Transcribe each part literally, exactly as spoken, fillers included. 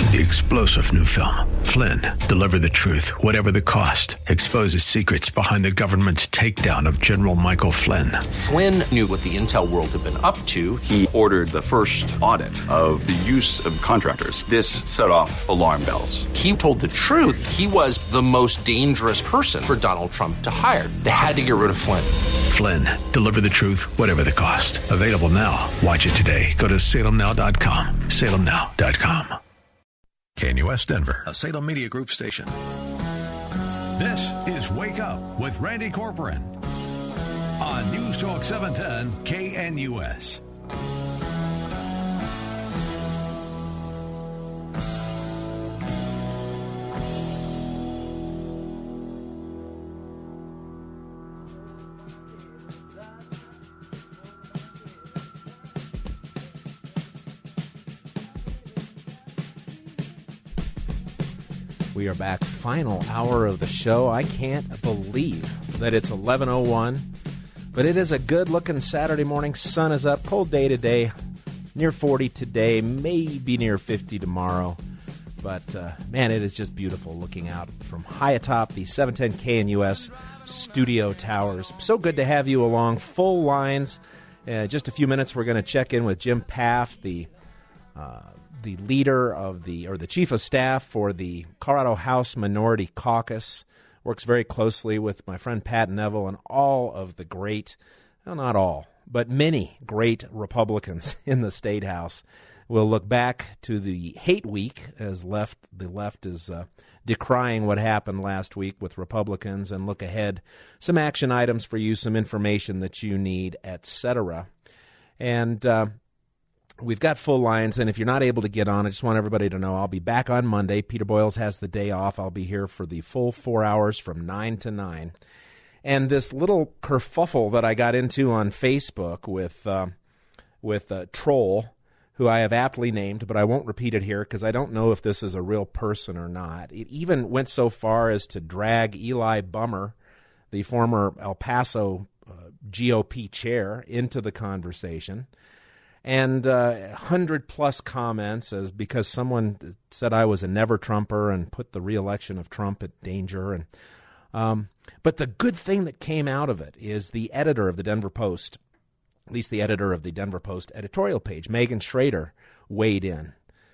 The explosive new film, Flynn, deliver the truth, whatever the cost, exposes secrets behind the government's takedown of General Michael Flynn. Flynn knew what the intel world had been up to. He ordered the first audit of the use of contractors. This set off alarm bells. He told the truth. He was the most dangerous person for Donald Trump to hire. They had to get rid of Flynn. Flynn, deliver the truth, whatever the cost. Available now. Watch it today. Go to salem now dot com. salem now dot com. K N U S Denver, a Salem Media Group station. This is Wake Up with Randy Corcoran on News Talk seven ten K N U S. We are back, final hour of the show. I can't believe that it's eleven oh one, but it is a good-looking Saturday morning. Sun is up, cold day today, near forty today, maybe near fifty tomorrow. But, uh, man, it is just beautiful looking out from high atop the seven ten K N U S studio towers. So good to have you along. Full lines. Uh, just a few minutes, we're going to check in with Jim Paff, the uh, the leader of the, or the chief of staff for the Colorado House Minority Caucus, works very closely with my friend Pat Neville and all of the great, well, not all, but many great Republicans in the State House. We'll look back to the hate week, as left the left is uh, decrying what happened last week with Republicans, and look ahead, some action items for you, some information that you need, et cetera. And uh, we've got full lines, and if you're not able to get on, I just want everybody to know I'll be back on Monday. Peter Boyles has the day off. I'll be here for the full four hours from nine to nine. And this little kerfuffle that I got into on Facebook with uh, with a troll, who I have aptly named, but I won't repeat it here because I don't know if this is a real person or not. It even went so far as to drag Eli Bummer, the former El Paso uh, G O P chair, into the conversation. And uh, hundred-plus comments as because someone said I was a never-Trumper and put the re-election of Trump at danger. And um, But the good thing that came out of it is the editor of the Denver Post, at least the editor of the Denver Post editorial page, Megan Schrader, weighed in.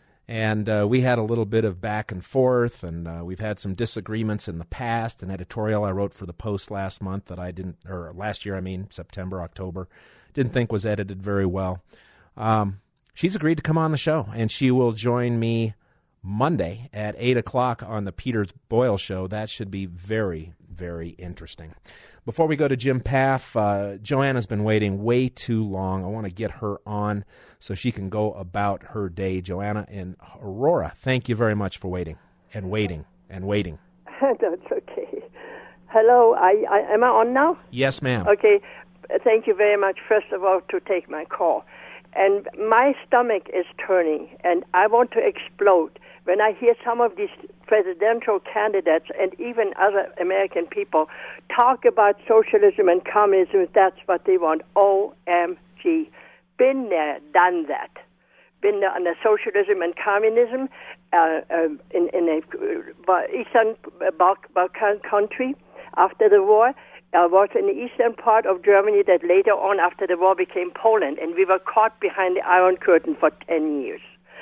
And uh, we had a little bit of back and forth, and uh, we've had some disagreements in the past. An editorial I wrote for the Post last month that I didn't, or last year, I mean, September, October, didn't think was edited very well. Um, she's agreed to come on the show, and she will join me Monday at eight o'clock on the Peter Boyle Show. That should be very, very interesting. Before we go to Jim Paff, uh, Joanna's been waiting way too long. I want to get her on so she can go about her day. Joanna in Aurora, thank you very much for waiting and waiting and waiting. That's okay. Hello, I, I, am I on now? Yes, ma'am. Okay, thank you very much, first of all, to take my call. And my stomach is turning, and I want to explode when I hear some of these presidential candidates and even other American people talk about socialism and communism. That's what they want. O M G. Been there, done that. Been there under socialism and communism uh, uh, in, in a uh, Eastern Balkan country after the war. I was in the eastern part of Germany that later on, after the war, became Poland, and we were caught behind the Iron Curtain for ten years.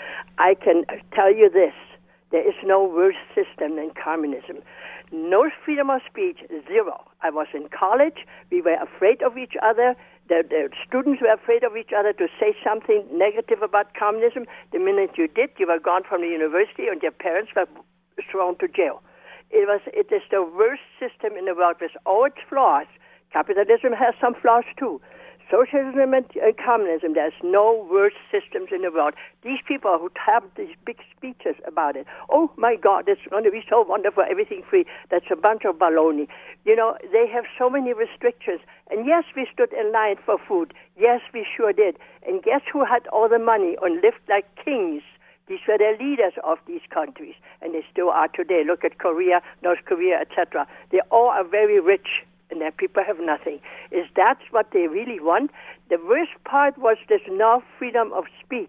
I can tell you this, there is no worse system than communism. No freedom of speech, zero. I was in college, we were afraid of each other, the, the students were afraid of each other to say something negative about communism. The minute you did, you were gone from the university, and your parents were thrown to jail. It was. It is the worst system in the world with all its flaws. Capitalism has some flaws too. Socialism and uh, communism, there's no worse systems in the world. These people who have these big speeches about it, oh my God, it's going to be so wonderful, everything free, that's a bunch of baloney. You know, they have so many restrictions. And yes, we stood in line for food. Yes, we sure did. And guess who had all the money and lived like kings? These were the leaders of these countries, and they still are today. Look at Korea, North Korea, et cetera. They all are very rich, and their people have nothing. Is that what they really want? The worst part was there's no freedom of speech.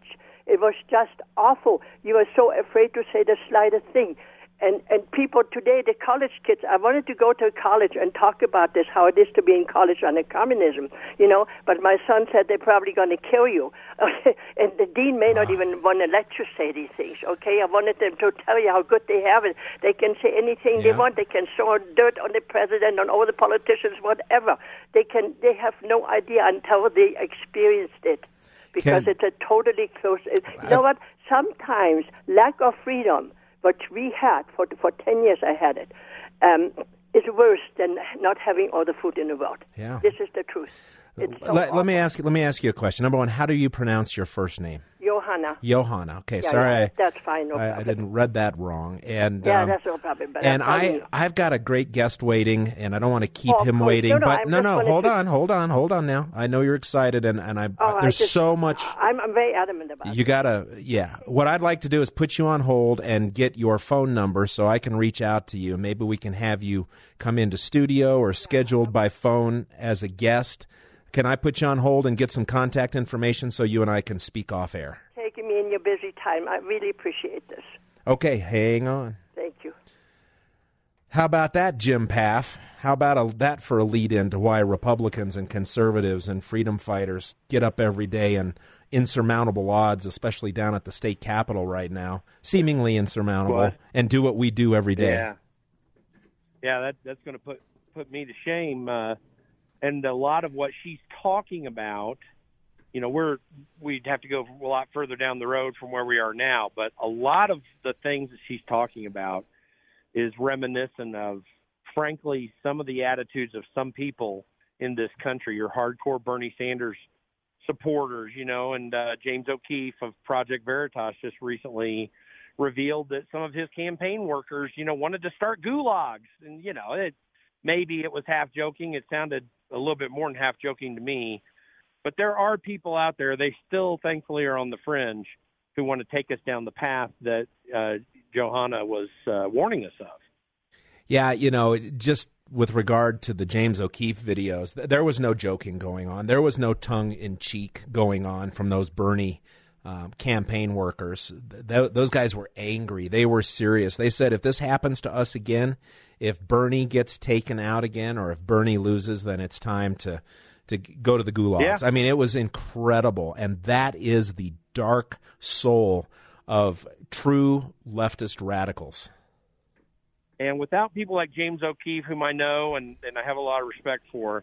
It was just awful. You were so afraid to say the slightest thing. And and people today, the college kids, I wanted to go to college and talk about this, how it is to be in college under communism, you know, but my son said they're probably going to kill you. And the dean may not even want to let you say these things, okay? I wanted them to tell you how good they have it. They can say anything yeah. they want. They can throw dirt on the president, on all the politicians, whatever. They can. They have no idea until they experienced it, because can, it's a totally close. You know what? Sometimes lack of freedom, what we had for for ten years, I had it, um, is worse than not having all the food in the world. Yeah. This is the truth. It's so let, let me ask you. Let me ask you a question. Number one, how do you pronounce your first name? Johanna. Johanna. Okay, yeah, sorry, yeah, that's fine. No I, I didn't read that wrong. And yeah, um, that's no problem. But and I, you. I've got a great guest waiting, and I don't want to keep oh, him course. waiting. No, no, but I'm no, no, hold to... on, hold on, hold on. Now, I know you're excited, and and I oh, there's I just, so much. I'm, I'm very adamant about it. You gotta, yeah. What I'd like to do is put you on hold and get your phone number so I can reach out to you. Maybe we can have you come into studio or scheduled by phone as a guest. Can I put you on hold and get some contact information so you and I can speak off air? Taking me in your busy time. I really appreciate this. Okay, hang on. Thank you. How about that, Jim Paff? How about a, that for a lead-in to why Republicans and conservatives and freedom fighters get up every day in insurmountable odds, especially down at the state capitol right now, seemingly insurmountable, what? and do what we do every day? Yeah, yeah, that, that's going to put, put me to shame. Uh, and a lot of what she's talking about, you know, we're we'd have to go a lot further down the road from where we are now, but a lot of the things that she's talking about is reminiscent of, frankly, some of the attitudes of some people in this country, your hardcore Bernie Sanders supporters, you know, and uh, James O'Keefe of Project Veritas just recently revealed that some of his campaign workers, you know, wanted to start gulags. And, you know, it, maybe it was half joking. It sounded a little bit more than half joking to me. But there are people out there, they still thankfully are on the fringe, who want to take us down the path that uh, Johanna was uh, warning us of. Yeah, you know, just with regard to the James O'Keefe videos, there was no joking going on. There was no tongue-in-cheek going on from those Bernie um, campaign workers. Th- those guys were angry. They were serious. They said, if this happens to us again, if Bernie gets taken out again, or if Bernie loses, then it's time to to go to the gulags. Yeah. I mean, it was incredible, and that is the dark soul of true leftist radicals. And without people like James O'Keefe, whom I know and, and I have a lot of respect for,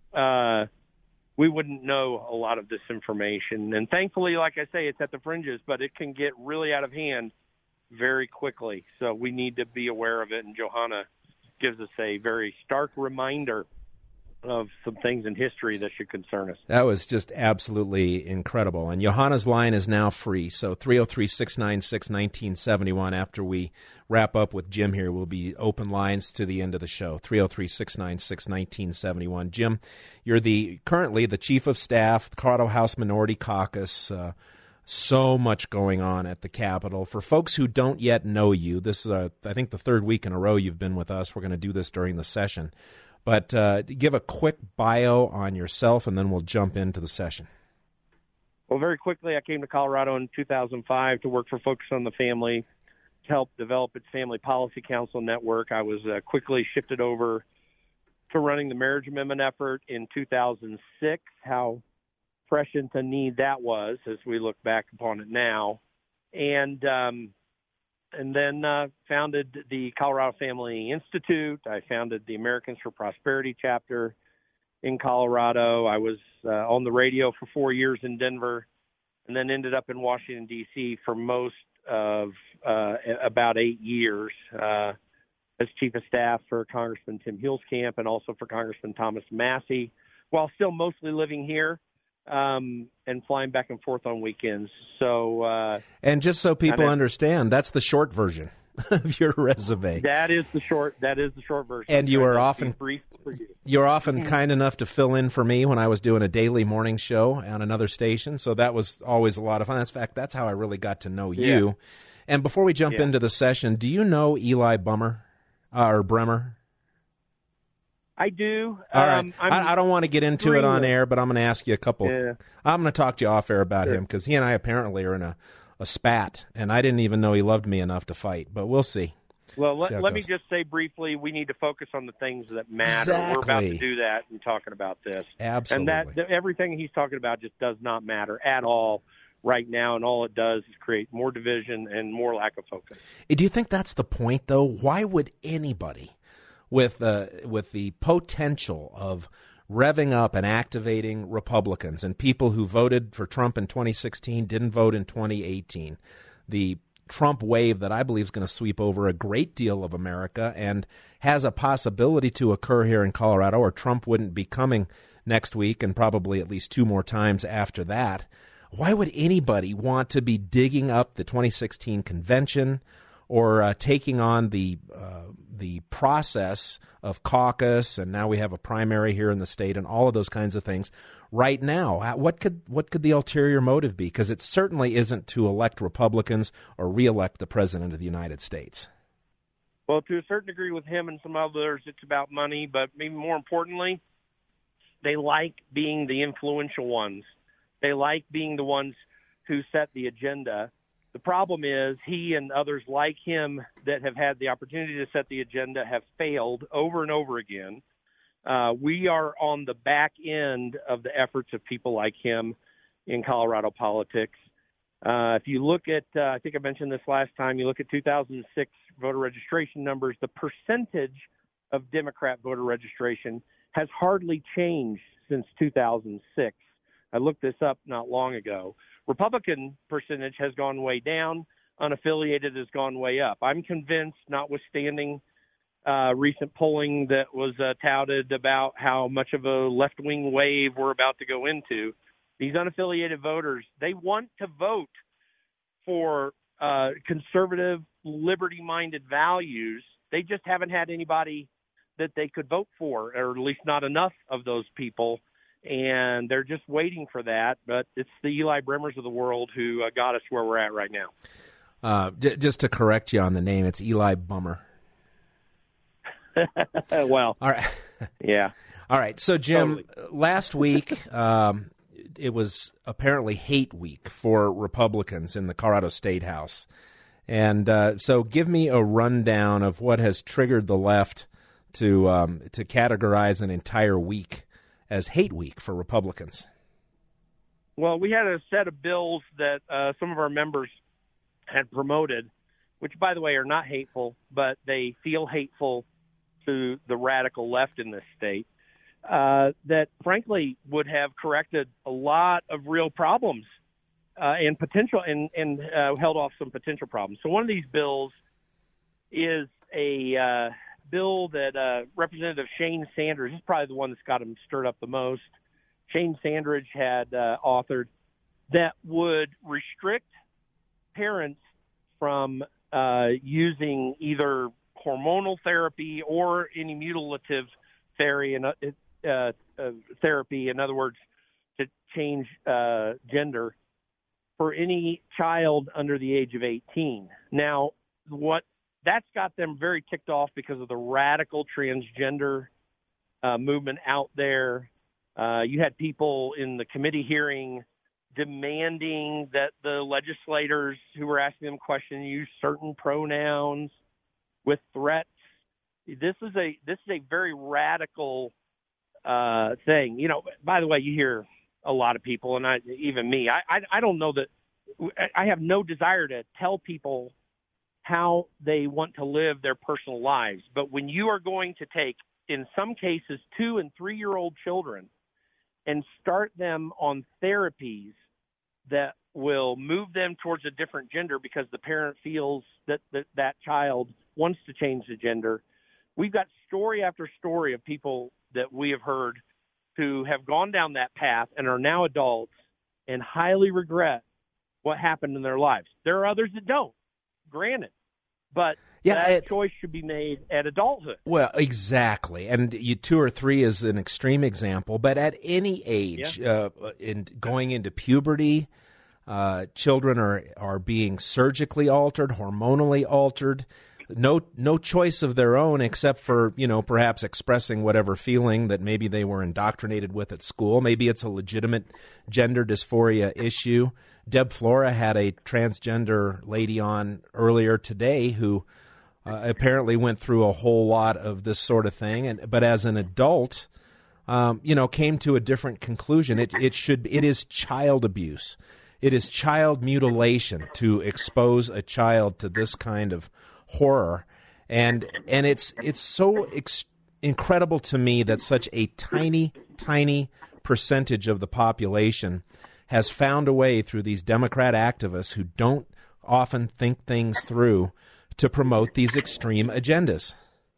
uh, we wouldn't know a lot of this information. And thankfully, like I say, it's at the fringes, but it can get really out of hand very quickly. So we need to be aware of it. And Johanna gives us a very stark reminder of some things in history that should concern us. That was just absolutely incredible. And Johanna's line is now free. So three oh three, six nine six, one nine seven one. After we wrap up with Jim here, will be open lines to the end of the show. three oh three, six nine six, one nine seven one. Jim, you're the currently the chief of staff, Colorado House Minority Caucus. Uh, so much going on at the Capitol. For folks who don't yet know you, this is, uh, I think, the third week in a row you've been with us. We're going to do this during the session. But uh, give a quick bio on yourself, and then we'll jump into the session. Well, very quickly, I came to Colorado in two thousand five to work for Focus on the Family, to help develop its Family Policy Council network. I was uh, quickly shifted over to running the marriage amendment effort in two thousand six. How prescient a need that was as we look back upon it now. And um, and then uh, founded the Colorado Family Institute. I founded the Americans for Prosperity chapter in Colorado. I was uh, on the radio for four years in Denver, and then ended up in Washington, D C for most of uh, about eight years uh, as chief of staff for Congressman Tim Huelskamp and also for Congressman Thomas Massie, while still mostly living here. Um, and flying back and forth on weekends. So, uh, and just so people understand, that's the short version of your resume. That is the short. That is the short version. And you were often brief for you. You were often kind enough to fill in for me when I was doing a daily morning show on another station. So that was always a lot of fun. In fact, that's how I really got to know you. Yeah. And before we jump yeah. into the session, do you know Eli Bummer uh, or Bremer? I do. All right. Um, I'm I, I don't want to get into it on air, but I'm going to ask you a couple. Yeah. I'm going to talk to you off air about Sure. him because he and I apparently are in a, a spat, and I didn't even know he loved me enough to fight, but we'll see. Well, see let, let me just say briefly, we need to focus on the things that matter. Exactly. We're about to do that and talking about this. Absolutely. And that th- everything he's talking about just does not matter at all right now, and all it does is create more division and more lack of focus. Do you think that's the point, though? Why would anybody with uh, with the potential of revving up and activating Republicans and people who voted for Trump in twenty sixteen didn't vote in twenty eighteen, the Trump wave that I believe is going to sweep over a great deal of America and has a possibility to occur here in Colorado, or Trump wouldn't be coming next week and probably at least two more times after that. Why would anybody want to be digging up the twenty sixteen convention or uh, taking on the uh, the process of caucus, and now we have a primary here in the state and all of those kinds of things right now? What could what could the ulterior motive be? Because it certainly isn't to elect Republicans or reelect the President of the United States. Well, to a certain degree with him and some others, it's about money, but maybe more importantly, they like being the influential ones. They like being the ones who set the agenda. The problem is he and others like him that have had the opportunity to set the agenda have failed over and over again. Uh, we are on the back end of the efforts of people like him in Colorado politics. Uh, if you look at, uh, I think I mentioned this last time, you look at two thousand six voter registration numbers, the percentage of Democrat voter registration has hardly changed since two thousand six. I looked this up not long ago. Republican percentage has gone way down. Unaffiliated has gone way up. I'm convinced, notwithstanding uh, recent polling that was uh, touted about how much of a left-wing wave we're about to go into, these unaffiliated voters, they want to vote for uh, conservative, liberty-minded values. They just haven't had anybody that they could vote for, or at least not enough of those people. And they're just waiting for that. But it's the Eli Bremers of the world who uh, got us where we're at right now. Uh, j- just to correct you on the name, it's Eli Bummer. Well, all right. Yeah. All right. So, Jim, Totally. last week um, it was apparently hate week for Republicans in the Colorado State House. And uh, so give me a rundown of what has triggered the left to um, to categorize an entire week as hate week for Republicans. Well, we had a set of bills that uh, some of our members had promoted, which, by the way, are not hateful, but they feel hateful to the radical left in this state, uh, that, frankly, would have corrected a lot of real problems uh, and potential and, and uh, held off some potential problems. So one of these bills is a uh, bill that uh, Representative Shane Sandridge, is probably the one that's got him stirred up the most, Shane Sandridge had uh, authored, that would restrict parents from uh, using either hormonal therapy or any mutilative therapy, in, uh, uh, therapy, in other words, to change uh, gender, for any child under the age of eighteen. Now, what that's got them very ticked off because of the radical transgender uh, movement out there. Uh, you had people in the committee hearing demanding that the legislators who were asking them questions use certain pronouns with threats. This is a this is a very radical uh, thing. You know, by the way, you hear a lot of people, and I, even me, I, I, I don't know that I have no desire to tell people how they want to live their personal lives. But when you are going to take, in some cases, two and three-year-old children and start them on therapies that will move them towards a different gender because the parent feels that that, that child wants to change the gender, we've got story after story of people that we have heard who have gone down that path and are now adults and highly regret what happened in their lives. There are others that don't, granted, but yeah, that it, choice should be made at adulthood. Well, exactly. And you, two or three is an extreme example, but at any age, yeah. uh, in going into puberty, uh, children are, are being surgically altered, hormonally altered. no no choice of their own except for, you know, perhaps expressing whatever feeling that maybe they were indoctrinated with at school. Maybe it's a legitimate gender dysphoria issue. Deb Flora had a transgender lady on earlier today who uh, apparently went through a whole lot of this sort of thing, and but as an adult, um, you know, came to a different conclusion. It it should it is child abuse. It is child mutilation to expose a child to this kind of horror, and and it's it's so ex- incredible to me that such a tiny, tiny percentage of the population has found a way through these Democrat activists who don't often think things through to promote these extreme agendas.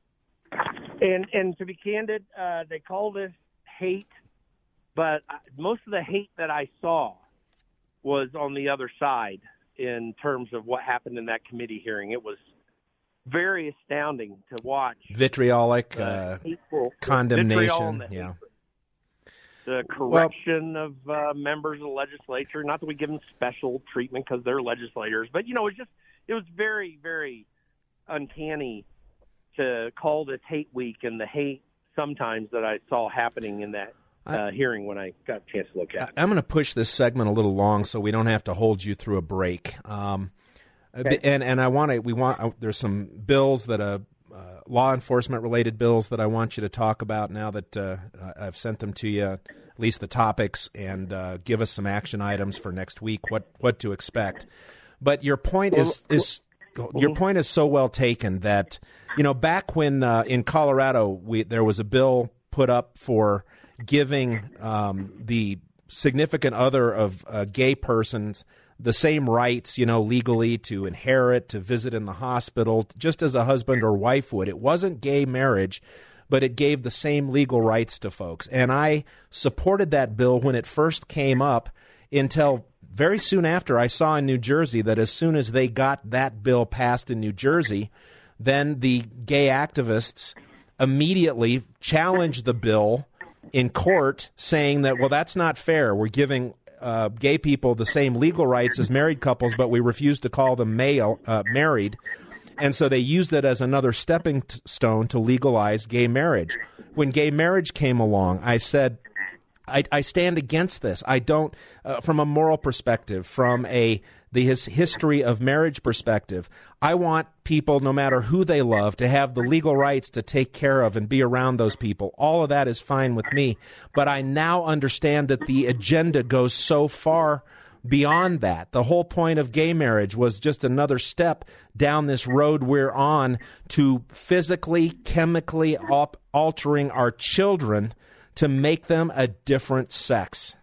And and to be candid, uh, they call this hate, but most of the hate that I saw was on the other side in terms of what happened in that committee hearing. It was very astounding to watch. Vitriolic, uh, uh, hateful, condemnation, the yeah. The correction well, of uh, members of the legislature. Not that we give them special treatment because they're legislators, but, you know, it was just, it was very, very uncanny to call this hate week and the hate sometimes that I saw happening in that Uh, hearing when I got a chance to look at it. I'm going to push this segment a little long so we don't have to hold you through a break. Um, okay. And and I want to we want uh, there's some bills that uh, uh, law enforcement related bills that I want you to talk about now that uh, I've sent them to you, at least the topics, and uh, give us some action items for next week. What what to expect? But your point is is your point is so well taken that, you know, back when uh, in Colorado we there was a bill put up for giving um, the significant other of a gay persons the same rights, you know, legally to inherit, to visit in the hospital, just as a husband or wife would. It wasn't gay marriage, but it gave the same legal rights to folks. And I supported that bill when it first came up until very soon after I saw in New Jersey that as soon as they got that bill passed in New Jersey, then the gay activists immediately challenged the bill in court, saying that, well, that's not fair. We're giving uh, gay people the same legal rights as married couples, but we refuse to call them male, uh, married. And so they used it as another stepping t- stone to legalize gay marriage. When gay marriage came along, I said, I, I stand against this. I don't, uh, from a moral perspective, from a the his history of marriage perspective, I want people, no matter who they love, to have the legal rights to take care of and be around those people. All of that is fine with me. But I now understand that the agenda goes so far beyond that. The whole point of gay marriage was just another step down this road we're on to physically, chemically op- altering our children to make them a different sex.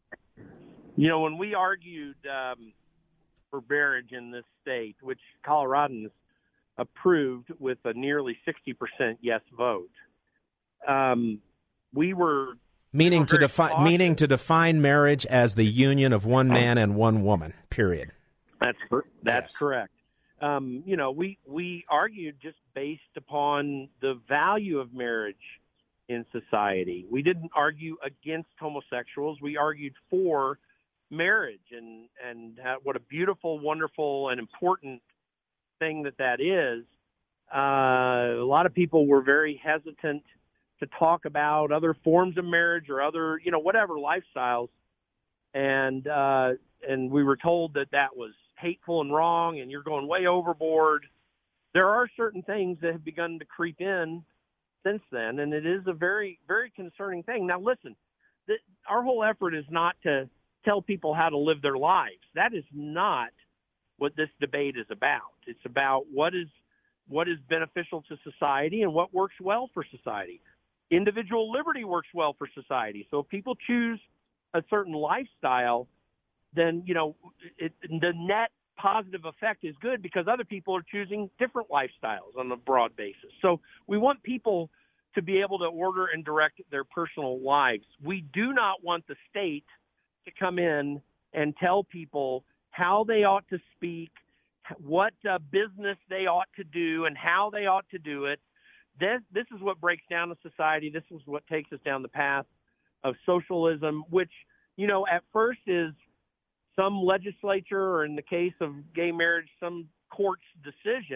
You know, when we argued um, for marriage in this state, which Coloradans approved with a nearly sixty percent yes vote, um, we were meaning we were to define meaning to define marriage as the union of one man and one woman. Period. That's that's yes. correct. Um, you know, we we argued just based upon the value of marriage in society. We didn't argue against homosexuals. We argued for marriage and and what a beautiful, wonderful, and important thing that that is. Uh, a lot of people were very hesitant to talk about other forms of marriage or other, you know, whatever lifestyles, and uh, and we were told that that was hateful and wrong, and you're going way overboard. There are certain things that have begun to creep in since then, and it is a very, very concerning thing. Now, listen, th- our whole effort is not to tell people how to live their lives. That is not what this debate is about. It's about what is what is beneficial to society and what works well for society. Individual liberty works well for society. So if people choose a certain lifestyle, then, you know, it, the net positive effect is good because other people are choosing different lifestyles on a broad basis. So we want people to be able to order and direct their personal lives. We do not want the state to come in and tell people how they ought to speak, what uh, business they ought to do, and how they ought to do it. This, this is what breaks down a society. This is what takes us down the path of socialism, which, you know, at first is some legislature, or in the case of gay marriage, some court's decision.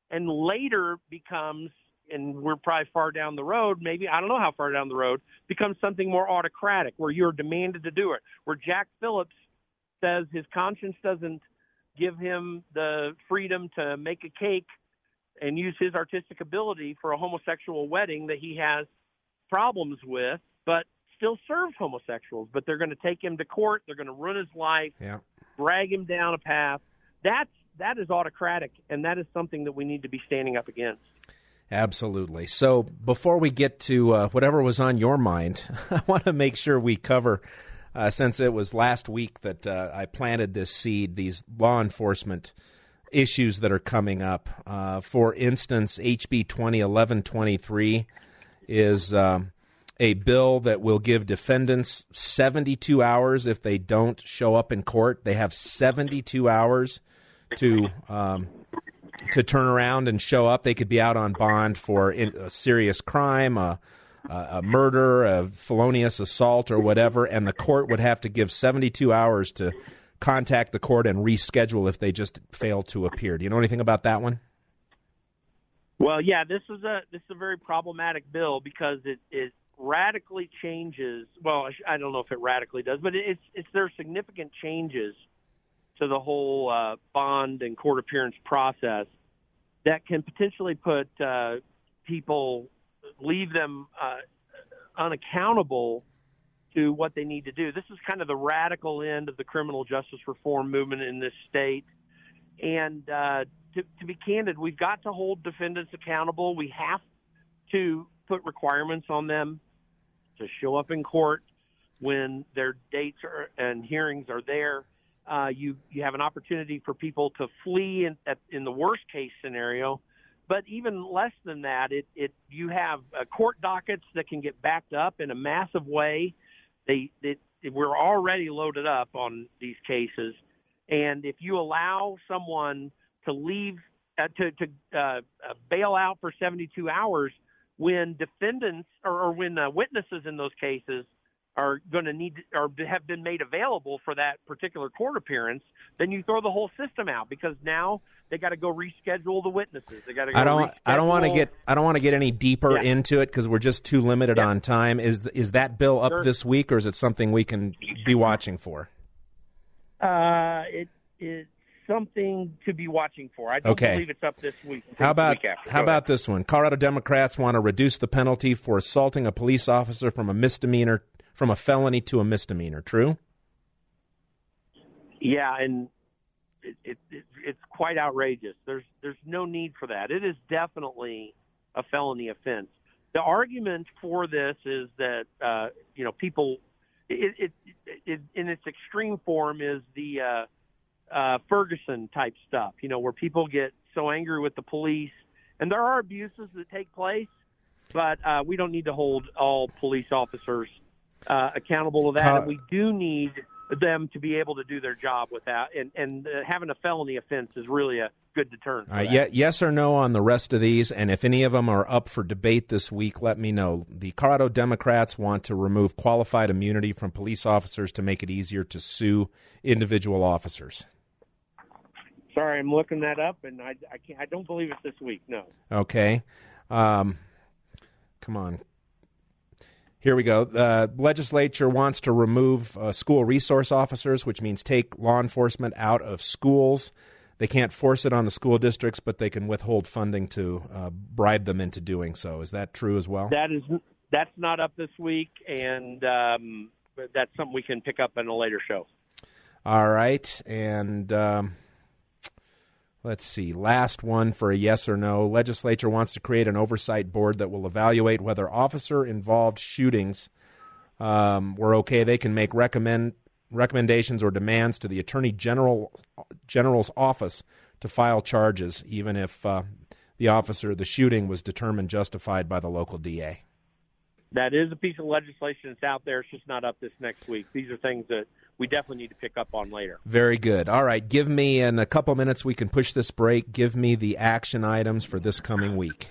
and later becomes, and we're probably far down the road, maybe, I don't know how far down the road, becomes something more autocratic where you're demanded to do it, where Jack Phillips says his conscience doesn't give him the freedom to make a cake and use his artistic ability for a homosexual wedding that he has problems with, but still serves homosexuals. But they're going to take him to court. They're going to ruin his life, yeah. drag him down a path. That's, that is autocratic, and that is something that we need to be standing up against. Absolutely. So before we get to uh, whatever was on your mind, I want to make sure we cover, uh, since it was last week that uh, I planted this seed, these law enforcement issues that are coming up. Uh, for instance, H B twenty eleven twenty-three is um, a bill that will give defendants seventy-two hours if they don't show up in court. They have seventy-two hours to um, to turn around and show up. They could be out on bond for a serious crime, a, a murder, a felonious assault, or whatever, and the court would have to give seventy-two hours to contact the court and reschedule if they just fail to appear. Do you know anything about that one? Well, yeah, this is a this is a very problematic bill because it, it radically changes. Well, I don't know if it radically does, but it's it's there are significant changes to the whole uh, bond and court appearance process that can potentially put uh, people, leave them uh, unaccountable to what they need to do. This is kind of the radical end of the criminal justice reform movement in this state. And uh, to, to be candid, we've got to hold defendants accountable. We have to put requirements on them to show up in court when their dates are, and hearings are there. Uh, you you have an opportunity for people to flee in, at, in the worst case scenario, but even less than that, it, it you have uh, court dockets that can get backed up in a massive way. They, they we're already loaded up on these cases, and if you allow someone to leave uh, to to uh, bail out for seventy-two hours when defendants or, or when uh, witnesses in those cases are going to need or have been made available for that particular court appearance, then you throw the whole system out because now they got to go reschedule the witnesses. They got to. Go I don't. reschedule. I don't want to get. I don't want to get any deeper yeah. into it because we're just too limited yeah. on time. Is is that bill up sure. this week, or is it something we can be watching for? Uh, it is something to be watching for. I don't okay. believe it's up this week. How about week how about ahead. this one? Colorado Democrats want to reduce the penalty for assaulting a police officer from a misdemeanor. From a felony to a misdemeanor, true? Yeah, and it, it, it, it's quite outrageous. There's there's no need for that. It is definitely a felony offense. The argument for this is that uh, you know people, it, it, it, it in its extreme form is the uh, uh, Ferguson type stuff. You know, where people get so angry with the police, and there are abuses that take place, but uh, we don't need to hold all police officers Uh, accountable to that, Col- and we do need them to be able to do their job without, and, and uh, having a felony offense is really a good deterrent. All right, yeah, yes or no on the rest of these, and if any of them are up for debate this week, let me know. The Colorado Democrats want to remove qualified immunity from police officers to make it easier to sue individual officers. Sorry, I'm looking that up, and I, I, can't, I don't believe it's this week, no. Okay. Um, come on. Here we go. The legislature wants to remove uh, school resource officers, which means take law enforcement out of schools. They can't force it on the school districts, but they can withhold funding to uh, bribe them into doing so. Is that true as well? That is, that's not up this week, and um, that's something we can pick up in a later show. All right. And um, let's see. Last one for a yes or no. Legislature wants to create an oversight board that will evaluate whether officer-involved shootings um, were okay. They can make recommend recommendations or demands to the Attorney General General's office to file charges, even if uh, the officer, the shooting, was determined justified by the local D A. That is a piece of legislation that's out there. It's just not up this next week. These are things that we definitely need to pick up on later. Very good. All right, give me, in a couple minutes we can push this break, give me the action items for this coming week.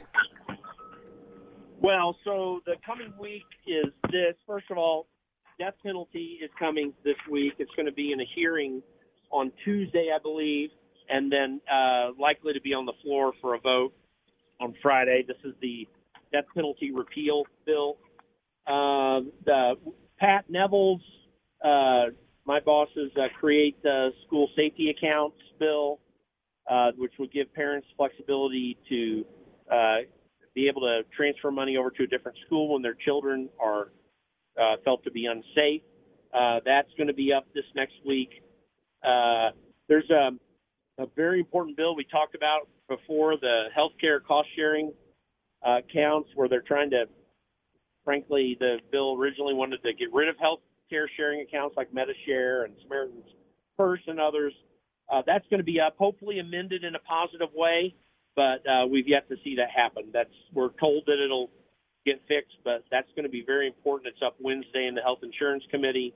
Well, so the coming week is this. First of all, death penalty is coming this week. It's going to be in a hearing on Tuesday, I believe. and then uh, likely to be on the floor for a vote on Friday. This is the death penalty repeal bill. Uh, the Pat Neville's, uh, my boss's uh, create uh, school safety accounts bill, uh, which would give parents flexibility to uh, be able to transfer money over to a different school when their children are uh, felt to be unsafe. Uh, that's going to be up this next week. Uh, there's a, a very important bill we talked about before, the healthcare cost-sharing uh, accounts, where they're trying to, frankly, the bill originally wanted to get rid of healthcare sharing accounts like MediShare and Samaritan's Purse and others. Uh, that's going to be up, hopefully amended in a positive way, but uh, we've yet to see that happen. That's we're told that it'll get fixed, but that's going to be very important. It's up Wednesday in the Health Insurance Committee.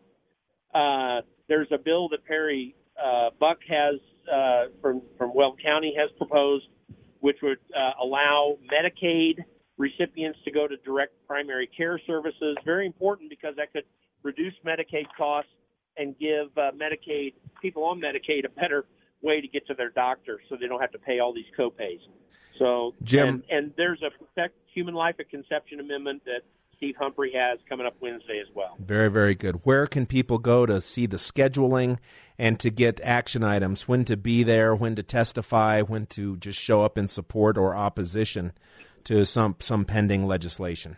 Uh, there's a bill that Perry uh, Buck has uh, from from Weld County has proposed, which would uh, allow Medicaid recipients to go to direct primary care services. Very important because that could reduce Medicaid costs and give uh, Medicaid people on Medicaid a better way to get to their doctor, so they don't have to pay all these copays. So, Jim, and, and there's a Protect Human Life at Conception amendment that Steve Humphrey has coming up Wednesday as well. Very, very good. Where can people go to see the scheduling and to get action items, when to be there, when to testify, when to just show up in support or opposition to some, some pending legislation?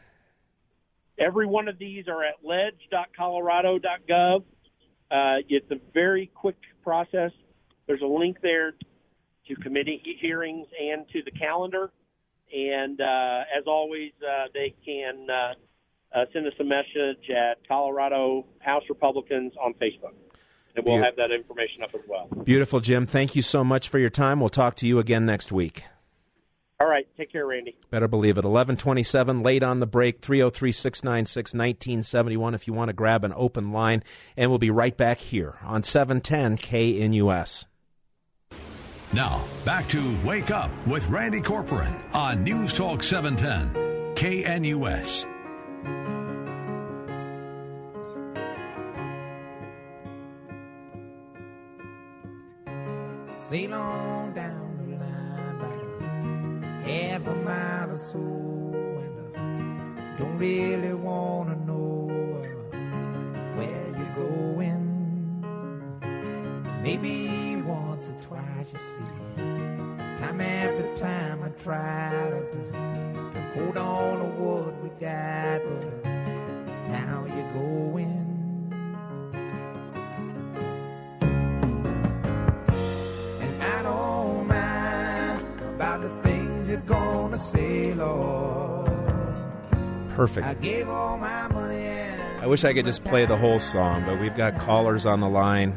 Every one of these are at ledge dot colorado dot gov. Uh, it's a very quick process. There's a link there to committee hearings and to the calendar. And uh, as always, uh, they can uh, uh, send us a message at Colorado House Republicans on Facebook. And we'll have that information up as well. Beautiful, Jim. Thank you so much for your time. We'll talk to you again next week. All right. Take care, Randy. Better believe it. eleven twenty-seven, late on the break, three oh three, six nine six, nineteen seventy-one if you want to grab an open line. And we'll be right back here on seven ten K N U S. Now, back to Wake Up with Randy Corcoran on News Talk seven ten K N U S. Sail on down the line by half a mile or so, and uh, don't really want to know uh, where you're going. Maybe once or twice, you see, time after time I try to, to hold on to what we got, but uh, now you're going. And I don't mind about the things you're gonna say, Lord. Perfect. I gave all my money and I wish I could just play the whole song, but we've got callers on the line.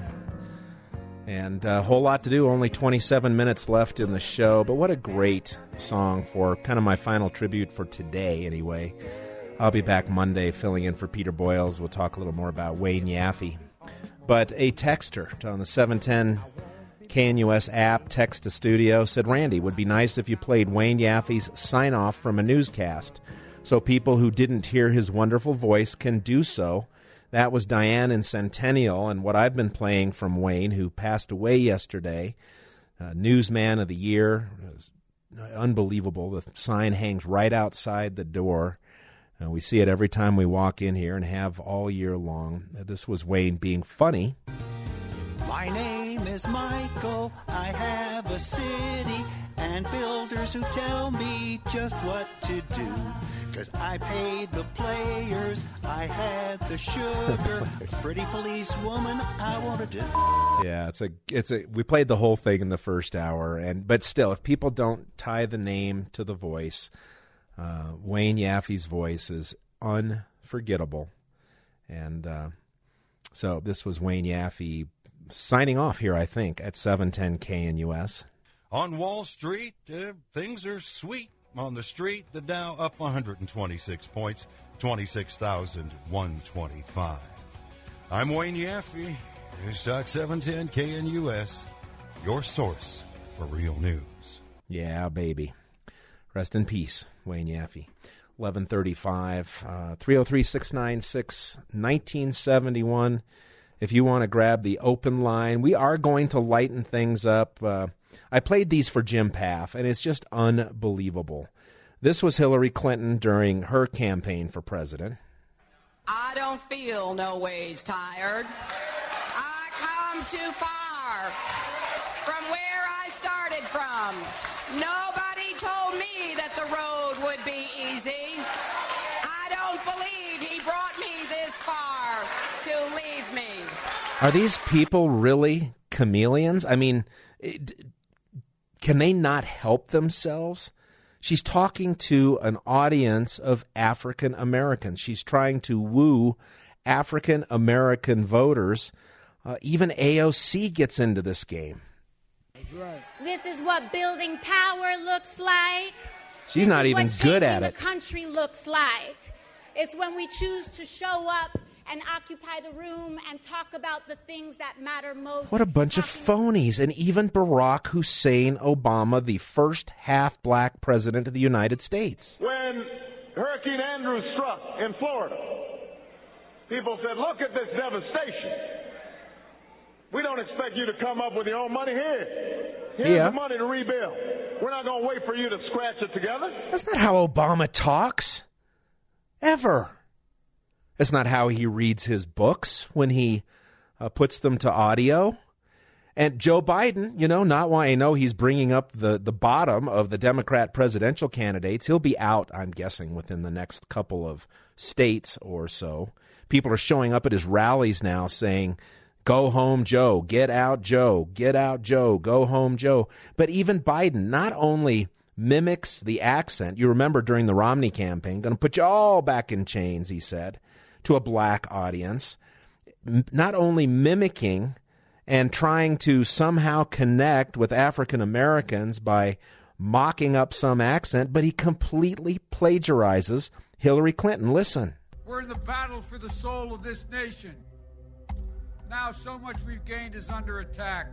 And a whole lot to do, only twenty-seven minutes left in the show. But what a great song for kind of my final tribute for today, anyway. I'll be back Monday filling in for Peter Boyles. We'll talk a little more about Wayne Yaffe. But a texter on the seven ten K N U S app, text to studio, said, Randy, would be nice if you played Wayne Yaffe's sign-off from a newscast so people who didn't hear his wonderful voice can do so. That was Diane in Centennial, and what I've been playing from Wayne, who passed away yesterday, uh, Newsman of the Year. It was unbelievable. The sign hangs right outside the door. Uh, we see it every time we walk in here and have all year long. Uh, this was Wayne being funny. My name is Michael. I have a city and builders who tell me just what to do. Because I paid the players, I had the sugar, pretty police woman I wanted to. Yeah, it's a it's a. We played the whole thing in the first hour, and but still, if people don't tie the name to the voice, uh, Wayne Yaffe's voice is unforgettable, and uh, so this was Wayne Yaffe signing off here, I think, at seven ten K N U S. On Wall Street, uh, things are sweet. On the street, the Dow up one hundred twenty-six points, twenty-six thousand one hundred twenty-five. I'm Wayne Yaffe. News Talk seven ten K N U S, your source for real news. Yeah, baby. Rest in peace, Wayne Yaffe. eleven thirty-five, uh, three oh three, six nine six, nineteen seventy-one. If you want to grab the open line, we are going to lighten things up. Uh, I played these for Jim Paff, and it's just unbelievable. This was Hillary Clinton during her campaign for president. I don't feel no ways tired. I come too far from where I started from. Nobody told me that the road would be easy. I don't believe he brought me this far to leave me. Are these people really chameleons? I mean, it, can they not help themselves? She's talking to an audience of African Americans. She's trying to woo African American voters. Uh, even A O C gets into this game. Right. This is what building power looks like. She's not even good at it. The country looks like. It's when we choose to show up and occupy the room and talk about the things that matter most. What a bunch of phonies. And even Barack Hussein Obama, the first half-black president of the United States. When Hurricane Andrew struck in Florida, people said, look at this devastation. We don't expect you to come up with your own money here. Here's yeah. the money to rebuild. We're not going to wait for you to scratch it together. That's not how Obama talks. Ever. That's not how he reads his books when he uh, puts them to audio. And Joe Biden, you know, not why I know he's bringing up the, the bottom of the Democrat presidential candidates. He'll be out, I'm guessing, within the next couple of states or so. People are showing up at his rallies now saying, go home, Joe, get out, Joe, get out, Joe, go home, Joe. But even Biden not only mimics the accent, you remember during the Romney campaign, going to put you all back in chains, he said, to a black audience, not only mimicking and trying to somehow connect with African Americans by mocking up some accent, but he completely plagiarizes Hillary Clinton. Listen. We're in the battle for the soul of this nation. Now so much we've gained is under attack.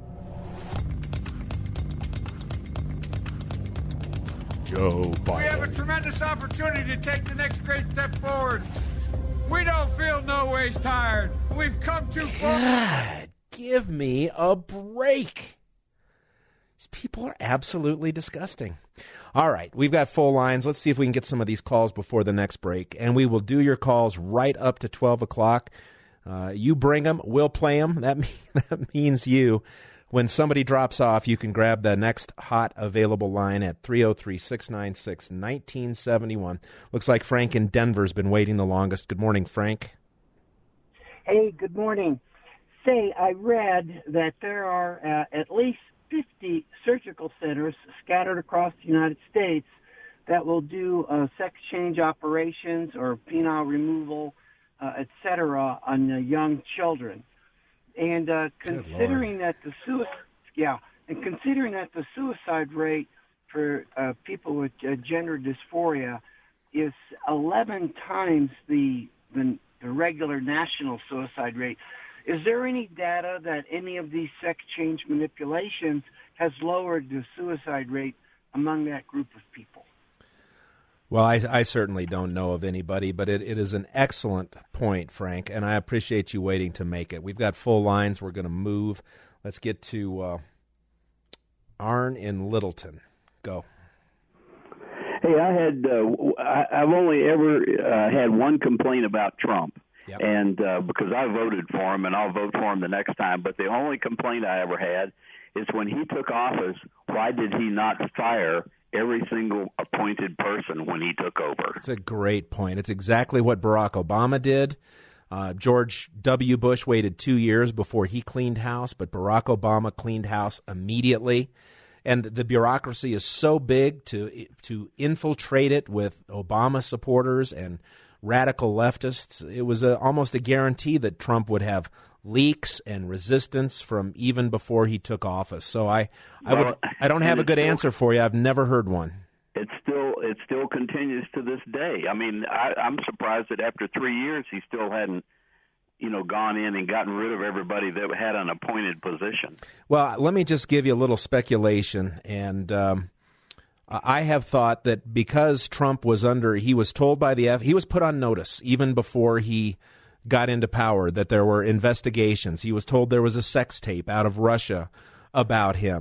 Joe Biden. We have a tremendous opportunity to take the next great step forward. We don't feel no ways tired. We've come too far. God, give me a break. These people are absolutely disgusting. All right, we've got full lines. Let's see if we can get some of these calls before the next break. And we will do your calls right up to twelve o'clock. Uh, you bring them, we'll play them. That, mean, that means you. When somebody drops off, you can grab the next hot available line at three oh three, six nine six, one nine seven one. Looks like Frank in Denver's been waiting the longest. Good morning, Frank. Hey, good morning. Say, I read that there are uh, at least fifty surgical centers scattered across the United States that will do uh, sex change operations or penile removal, uh, et cetera, on uh, young children. And uh, considering that the suicide, yeah, and considering that the suicide rate for uh, people with uh, gender dysphoria is eleven times the, the the regular national suicide rate, is there any data that any of these sex change manipulations has lowered the suicide rate among that group of people? Well, I, I certainly don't know of anybody, but it, it is an excellent point, Frank, and I appreciate you waiting to make it. We've got full lines. We're going to move. Let's get to uh, Arn in Littleton. Go. Hey, I had uh, I, I've only ever uh, had one complaint about Trump, yep. and uh, because I voted for him, and I'll vote for him the next time. But the only complaint I ever had is when he took office, why did he not fire every single appointed person when he took over? It's a great point. It's exactly what Barack Obama did. Uh, George W. Bush waited two years before he cleaned house, but Barack Obama cleaned house immediately. And the bureaucracy is so big to to infiltrate it with Obama supporters and radical leftists. It was a, almost a guarantee that Trump would have leaks and resistance from even before he took office. So I, I well, would I don't have a good still, answer for you. I've never heard one. It still it still continues to this day. I mean, I, I'm surprised that after three years he still hadn't, you know, gone in and gotten rid of everybody that had an appointed position. Well, let me just give you a little speculation, and um, I have thought that because Trump was under, he was told by the F, he was put on notice even before he got into power that there were investigations. He was told there was a sex tape out of Russia about him.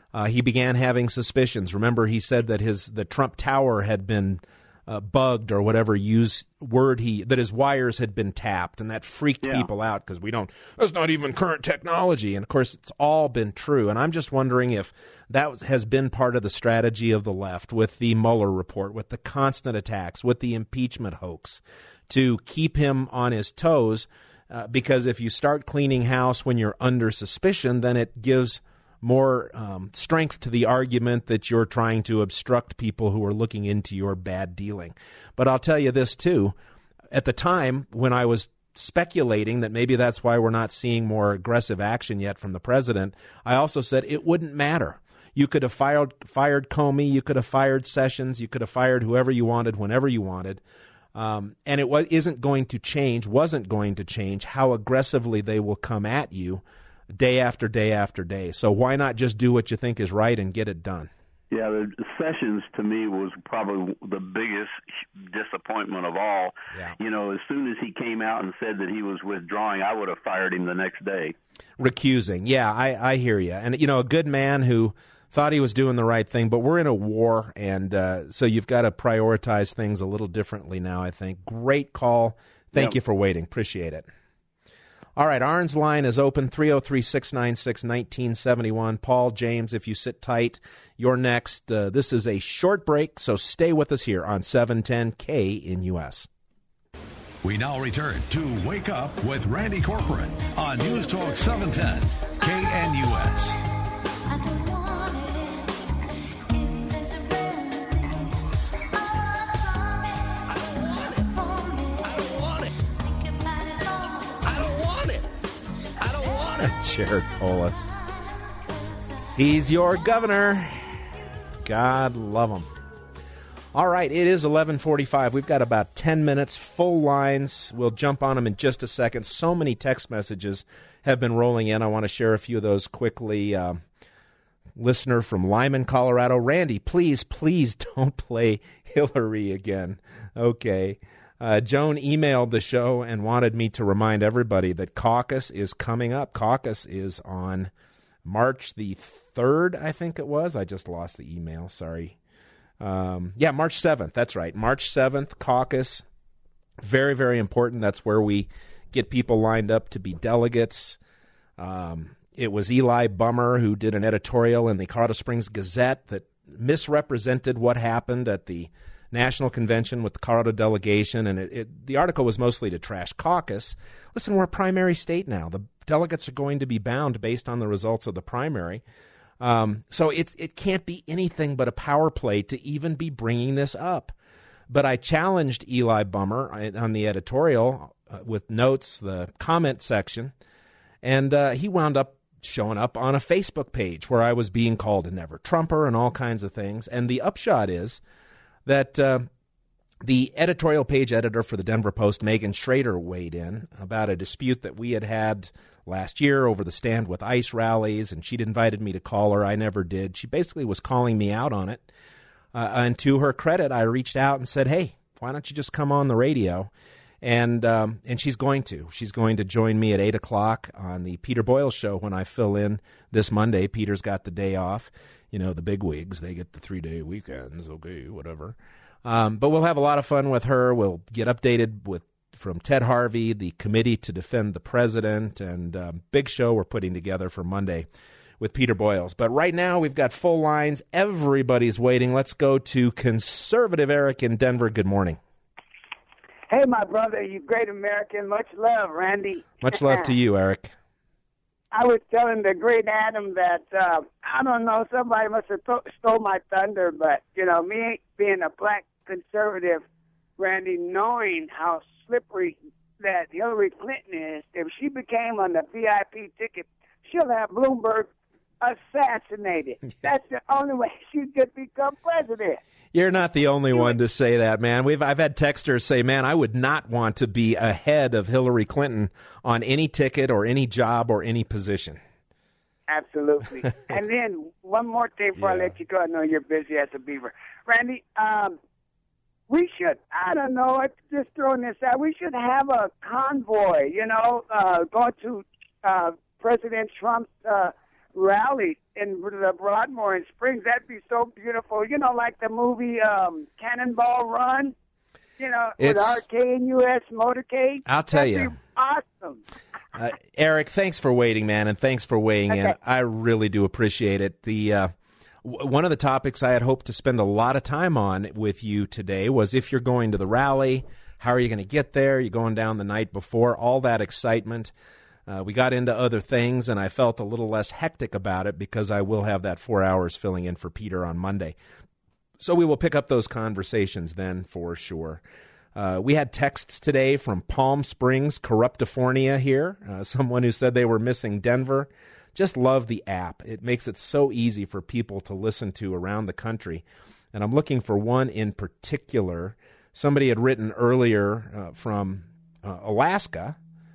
Uh, he began having suspicions. Remember, he said that his the Trump Tower had been uh, bugged or whatever use word he that his wires had been tapped, and that freaked Yeah. people out because we don't. That's not even current technology, and of course, it's all been true. And I'm just wondering if that was, has been part of the strategy of the left with the Mueller report, with the constant attacks, with the impeachment hoax, to keep him on his toes. Uh, because if you start cleaning house when you're under suspicion, then it gives more um, strength to the argument that you're trying to obstruct people who are looking into your bad dealing. But I'll tell you this, too. At the time, when I was speculating that maybe that's why we're not seeing more aggressive action yet from the president, I also said it wouldn't matter. You could have fired, fired Comey, you could have fired Sessions, you could have fired whoever you wanted, whenever you wanted. Um, and it was, isn't going to change, wasn't going to change how aggressively they will come at you day after day after day. So why not just do what you think is right and get it done? Yeah, the Sessions to me was probably the biggest disappointment of all. Yeah. You know, as soon as he came out and said that he was withdrawing, I would have fired him the next day. Recusing. Yeah, I, I hear you. And, you know, a good man who thought he was doing the right thing, but we're in a war, and uh, so you've got to prioritize things a little differently now, I think. Great call. Thank Yep. you for waiting. Appreciate it. All right, Arn's line is open, three oh three, six nine six, one nine seven one. Paul, James, if you sit tight, you're next. Uh, this is a short break, so stay with us here on seven ten K N U S. We now return to Wake Up with Randy Corcoran on News Talk seven ten K N U S. Jared Polis. He's your governor. God love him. All right, it is eleven forty-five. We've got about ten minutes, full lines. We'll jump on them in just a second. So many text messages have been rolling in. I want to share a few of those quickly. Uh, listener from Lyman, Colorado. Randy, please, please don't play Hillary again. Okay. Uh, Joan emailed the show and wanted me to remind everybody that caucus is coming up. Caucus is on March the third, I think it was. I just lost the email. Sorry. Um, yeah, March seventh. That's right. March seventh, caucus. Very, very important. That's where we get people lined up to be delegates. Um, it was Eli Bummer who did an editorial in the Colorado Springs Gazette that misrepresented what happened at the National Convention with the Colorado delegation, and it, it, the article was mostly to trash caucus. Listen, we're a primary state now. The delegates are going to be bound based on the results of the primary. Um, so it, it can't be anything but a power play to even be bringing this up. But I challenged Eli Bummer on the editorial uh, with notes, the comment section, and uh, he wound up showing up on a Facebook page where I was being called a never-Trumper and all kinds of things. And the upshot is that uh, the editorial page editor for the Denver Post, Megan Schrader, weighed in about a dispute that we had had last year over the Stand with ICE rallies, and she'd invited me to call her. I never did. She basically was calling me out on it. Uh, and to her credit, I reached out and said, hey, why don't you just come on the radio? And um, and she's going to. She's going to join me at eight o'clock on the Peter Boyle Show when I fill in this Monday. Peter's got the day off. You know, the bigwigs, they get the three-day weekends, okay, whatever. Um, but we'll have a lot of fun with her. We'll get updated with from Ted Harvey, the Committee to Defend the President, and um, big show we're putting together for Monday with Peter Boyles. But right now we've got full lines. Everybody's waiting. Let's go to Conservative Eric in Denver. Good morning. Hey, my brother, you great American. Much love, Randy. Much love to you, Eric. I was telling the great Adam that, uh, I don't know, somebody must have th- stole my thunder, but, you know, me being a black conservative, Randy, knowing how slippery that Hillary Clinton is, if she became on the V I P ticket, she'll have Bloomberg assassinated. That's the only way she could become president. You're not the only one to say that, man. We've I've had texters say, man, I would not want to be ahead of Hillary Clinton on any ticket or any job or any position. Absolutely. And then one more thing before yeah. I let you go. I know you're busy as a beaver. Randy, um, we should, I don't know, just throwing this out, we should have a convoy, you know, uh, going to uh, President Trump's uh, rally in the Broadmoor in Springs. That'd be so beautiful. You know, like the movie um, Cannonball Run, you know, It's- with our K N U S motorcade. I'll tell That'd you. be awesome. Uh, Eric, thanks for waiting, man, and thanks for weighing in. Okay. I really do appreciate it. The uh, w- one of the topics I had hoped to spend a lot of time on with you today was if you're going to the rally, how are you going to get there? You're going down the night before, all that excitement. Uh, we got into other things, and I felt a little less hectic about it because I will have that four hours filling in for Peter on Monday. So we will pick up those conversations then for sure. Uh, we had texts today from Palm Springs, Corruptifornia here, uh, someone who said they were missing Denver. Just love the app. It makes it so easy for people to listen to around the country. And I'm looking for one in particular. Somebody had written earlier uh, from uh, Alaska,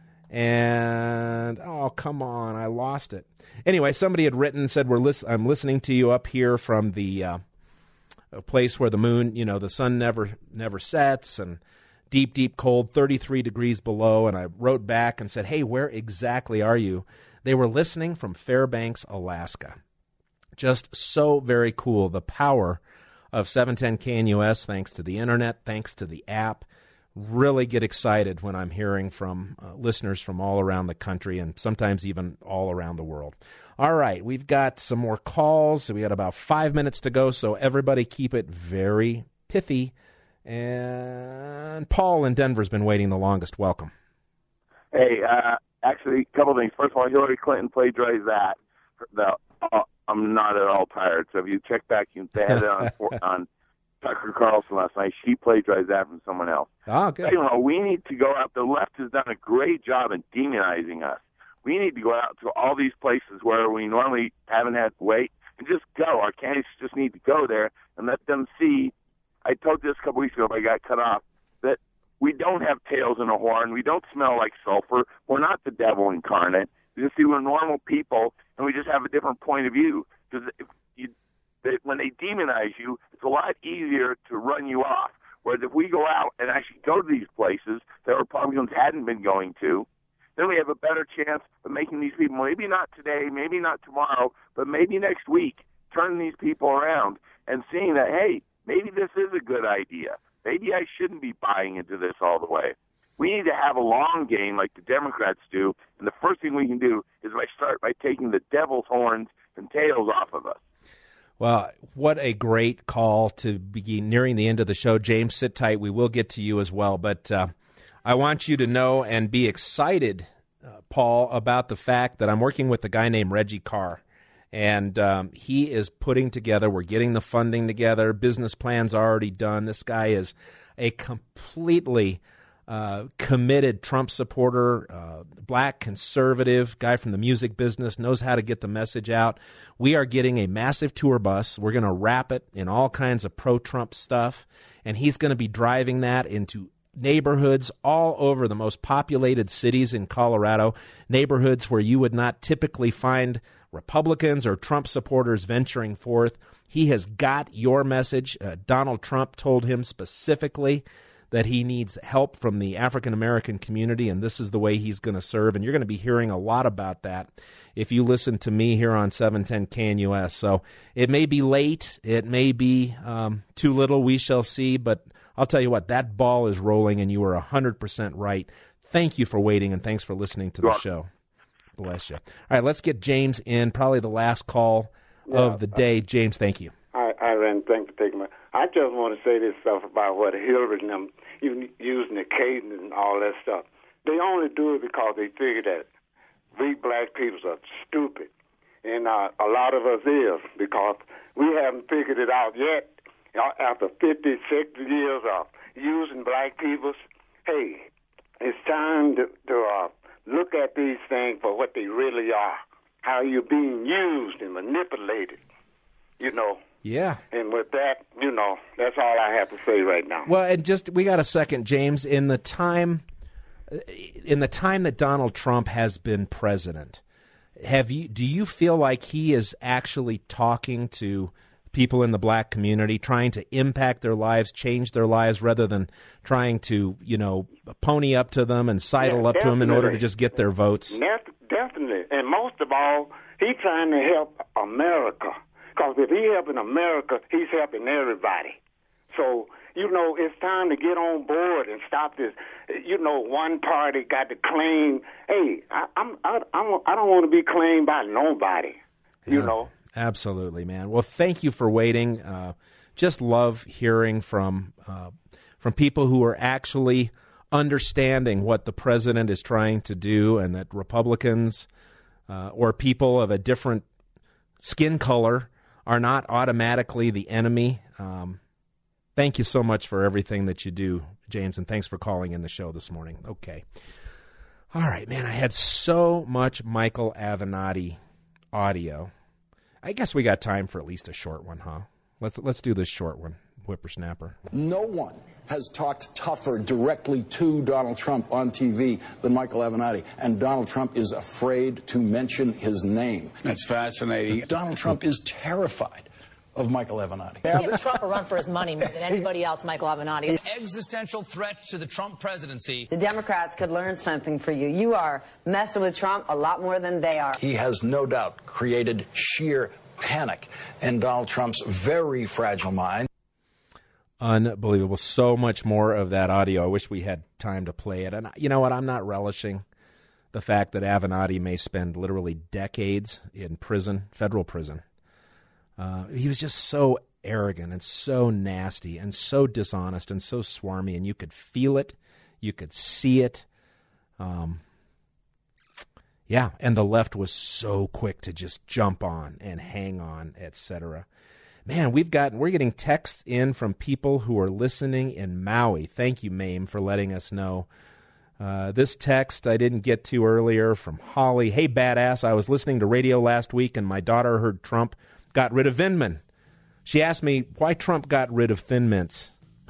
and, oh, come on, I lost it. Anyway, somebody had written and said, We're lis- I'm listening to you up here from the uh, a place where the moon, you know, the sun never never sets, and deep, deep cold, thirty-three degrees below. And I wrote back and said, hey, where exactly are you? They were listening from Fairbanks, Alaska. Just so very cool. The power of seven ten K N U S, thanks to the internet, thanks to the app. Really get excited when I'm hearing from uh, listeners from all around the country and sometimes even all around the world. All right, we've got some more calls. We got about five minutes to go, so everybody keep it very pithy. And Paul in Denver's been waiting the longest. Welcome. Hey, uh, actually, a couple of things. First of all, Hillary Clinton plagiarized that. The, uh, I'm not at all tired. So if you check back, you they had it on, on Tucker Carlson last night. She plagiarized that from someone else. Oh, good. You know, we need to go out. The left has done a great job in demonizing us. We need to go out to all these places where we normally haven't had to wait and just go. Our candidates just need to go there and let them see. I told this a couple weeks ago, but I got cut off, that we don't have tails in a horn. We don't smell like sulfur. We're not the devil incarnate. We just see we're normal people, and we just have a different point of view. Because if you, they, when they demonize you, it's a lot easier to run you off. Whereas if we go out and actually go to these places that Republicans hadn't been going to, then we have a better chance of making these people, maybe not today, maybe not tomorrow, but maybe next week, turning these people around and seeing that, hey, maybe this is a good idea. Maybe I shouldn't be buying into this all the way. We need to have a long game like the Democrats do, and the first thing we can do is by start by taking the devil's horns and tails off of us. Well, what a great call to be nearing the end of the show. James, sit tight. We will get to you as well. But uh, I want you to know and be excited, uh, Paul, about the fact that I'm working with a guy named Reggie Carr. And um, he is putting together, we're getting the funding together, business plans already done. This guy is a completely uh, committed Trump supporter, uh, black conservative, guy from the music business, knows how to get the message out. We are getting a massive tour bus. We're going to wrap it in all kinds of pro-Trump stuff, and he's going to be driving that into neighborhoods all over the most populated cities in Colorado, neighborhoods where you would not typically find Republicans or Trump supporters venturing forth. He has got your message. Uh, Donald Trump told him specifically that he needs help from the African-American community, and this is the way he's going to serve. And you're going to be hearing a lot about that if you listen to me here on seven ten K N U S. So it may be late. It may be um, too little. We shall see. But I'll tell you what, that ball is rolling, and you are one hundred percent right. Thank you for waiting, and thanks for listening to the show. Bless you. All right, let's get James in, probably the last call Yeah, of the day. James, thank you. I, I ran. Thanks for taking my. I just want to say this stuff about what Hillary and them even using the cadence and all that stuff. They only do it because they figure that we black people are stupid, and uh, a lot of us is because we haven't figured it out yet. After fifty, sixty years of using black people, hey, it's time to, to uh, look at these things for what they really are. How you're being used and manipulated, you know. Yeah. And with that, you know, that's all I have to say right now. Well, and just we got a second, James. In the time, in the time that Donald Trump has been president, have you? Do you feel like he is actually talking to people in the black community, trying to impact their lives, change their lives, rather than trying to, you know, pony up to them and sidle Yeah, up to them in order to definitely. just get their votes? That's, Definitely. And most of all, he's trying to help America. Because if he's helping America, he's helping everybody. So, you know, it's time to get on board and stop this. You know, one party got to claim, hey, I, I'm, I, I'm, I don't want to be claimed by nobody, you Yeah, know. Absolutely, man. Well, thank you for waiting. Uh, just love hearing from uh, from people who are actually understanding what the president is trying to do, and that Republicans uh, or people of a different skin color are not automatically the enemy. Um, thank you so much for everything that you do, James, and thanks for calling in the show this morning. Okay. All right, man, I had so much Michael Avenatti audio. I guess we got time for at least a short one, huh? Let's let's do this short one, whippersnapper. No one has talked tougher directly to Donald Trump on T V than Michael Avenatti, and Donald Trump is afraid to mention his name. That's fascinating. Donald Trump is terrified of Michael Avenatti. Gives Trump a run for his money more than anybody else, Michael Avenatti. An existential threat to the Trump presidency. The Democrats could learn something for you. You are messing with Trump a lot more than they are. He has no doubt created sheer panic in Donald Trump's very fragile mind. Unbelievable. So much more of that audio. I wish we had time to play it. And you know what? I'm not relishing the fact that Avenatti may spend literally decades in prison, federal prison. Uh, he was just so arrogant and so nasty and so dishonest and so swarmy, and you could feel it. You could see it. Um, yeah, and the left was so quick to just jump on and hang on, et cetera. Man, we've gotten we're getting texts in from people who are listening in Maui. Thank you, Mame, for letting us know. Uh, this text I didn't get to earlier from Holly. Hey, badass, I was listening to radio last week, and my daughter heard Trump got rid of Vindman. She asked me why Trump got rid of Thin Mints.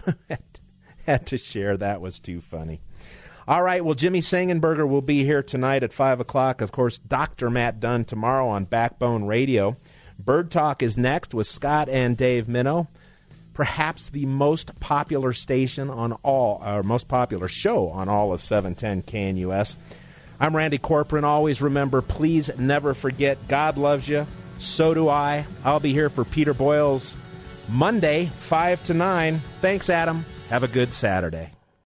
Had to share. That was too funny. All right, well, Jimmy Sangenberger will be here tonight at five o'clock. Of course, Doctor Matt Dunn tomorrow on Backbone Radio. Bird Talk is next with Scott and Dave Minnow. Perhaps the most popular station on all, or most popular show on all of seven ten K N U S. I'm Randy Corcoran. Always remember, please never forget, God loves you. So do I. I'll be here for Peter Boyle's Monday, five to nine. Thanks, Adam. Have a good Saturday.